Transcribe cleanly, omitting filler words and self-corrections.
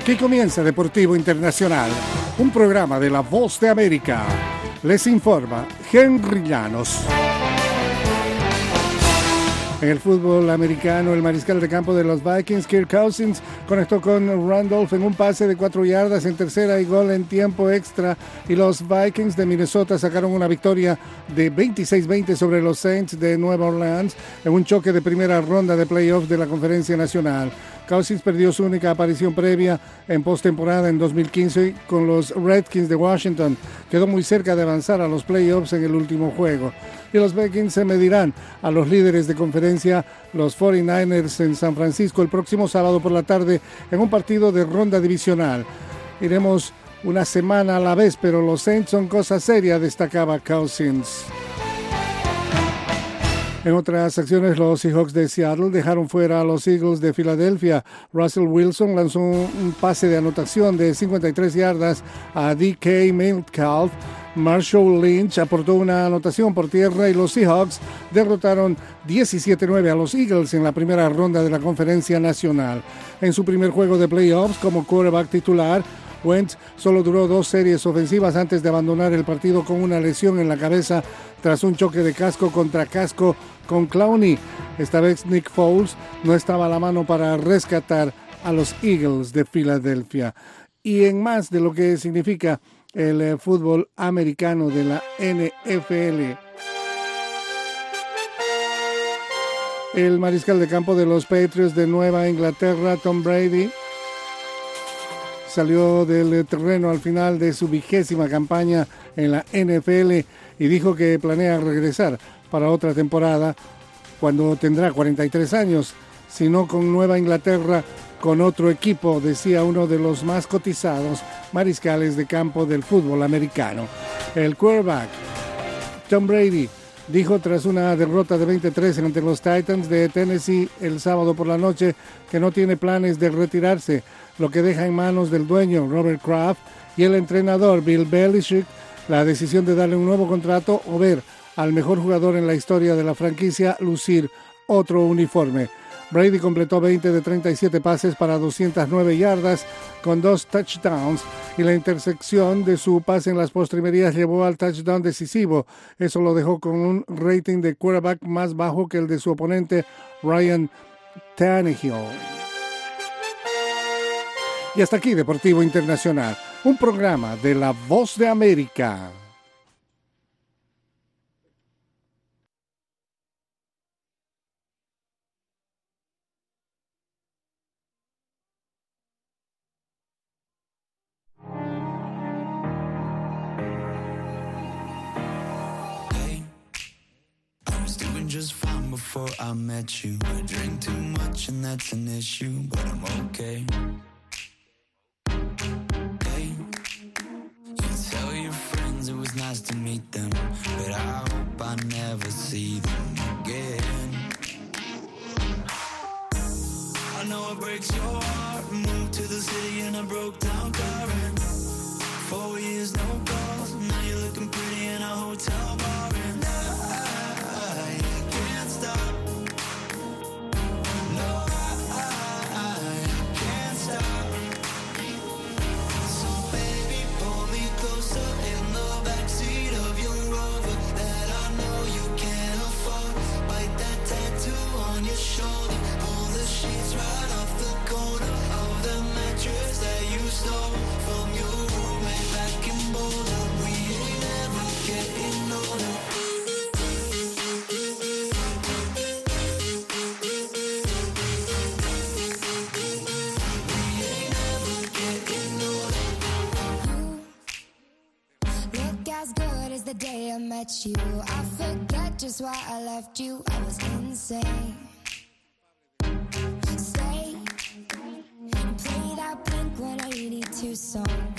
Aquí comienza Deportivo Internacional, un programa de La Voz de América. Les informa Henry Llanos. En el fútbol americano, el mariscal de campo de los Vikings, Kirk Cousins, conectó con Randolph en un pase de 4 yardas en tercera y gol en tiempo extra, y los Vikings de Minnesota sacaron una victoria de 26-20 sobre los Saints de Nueva Orleans en un choque de primera ronda de playoffs de la Conferencia Nacional. Cousins perdió su única aparición previa en postemporada en 2015 con los Redskins de Washington. Quedó muy cerca de avanzar a los playoffs en el último juego. Y los Vikings se medirán a los líderes de conferencia, los 49ers, en San Francisco el próximo sábado por la tarde en un partido de ronda divisional. Iremos una semana a la vez, pero los Saints son cosa seria, destacaba Cousins. En otras acciones, los Seahawks de Seattle dejaron fuera a los Eagles de Filadelfia. Russell Wilson lanzó un pase de anotación de 53 yardas a DK Metcalf. Marshall Lynch aportó una anotación por tierra y los Seahawks derrotaron 17-9 a los Eagles en la primera ronda de la Conferencia Nacional. En su primer juego de playoffs como quarterback titular, Wentz solo duró 2 series ofensivas antes de abandonar el partido con una lesión en la cabeza tras un choque de casco contra casco con Clowney. Esta vez Nick Foles no estaba a la mano para rescatar a los Eagles de Filadelfia. Y en más de lo que significa el fútbol americano de la NFL, el mariscal de campo de los Patriots de Nueva Inglaterra, Tom Brady, salió del terreno al final de su 20ª campaña en la NFL y dijo que planea regresar para otra temporada cuando tendrá 43 años, si no con Nueva Inglaterra, con otro equipo, decía uno de los más cotizados mariscales de campo del fútbol americano. El quarterback Tom Brady dijo tras una derrota de 23 ante los Titans de Tennessee el sábado por la noche que no tiene planes de retirarse, lo que deja en manos del dueño Robert Kraft y el entrenador Bill Belichick la decisión de darle un nuevo contrato o ver al mejor jugador en la historia de la franquicia lucir otro uniforme. Brady completó 20 de 37 pases para 209 yardas con 2 touchdowns y la intersección de su pase en las postrimerías llevó al touchdown decisivo. Eso lo dejó con un rating de quarterback más bajo que el de su oponente Ryan Tannehill. Y hasta aquí Deportivo Internacional, un programa de La Voz de América. Just fine before I met you. I drink too much and that's an issue, but I'm okay. Hey, you tell your friends it was nice to meet them, but I hope I never see them again. I know it breaks your heart. Moved to the city in a broke down car and 4 years no calls. Now you're looking pretty in a hotel bar and I can't stop. No, I can't stop. So baby, pull me closer in the backseat of your Rover that I know you can't afford. Bite that tattoo on your shoulder. Pull the sheets right off the corner of the mattress that you stole from your roommate back in Boulder. We ain't never getting older. Look as good as the day I met you. I forget just why I left you. I was insane. Stay and play that Blink 182 song.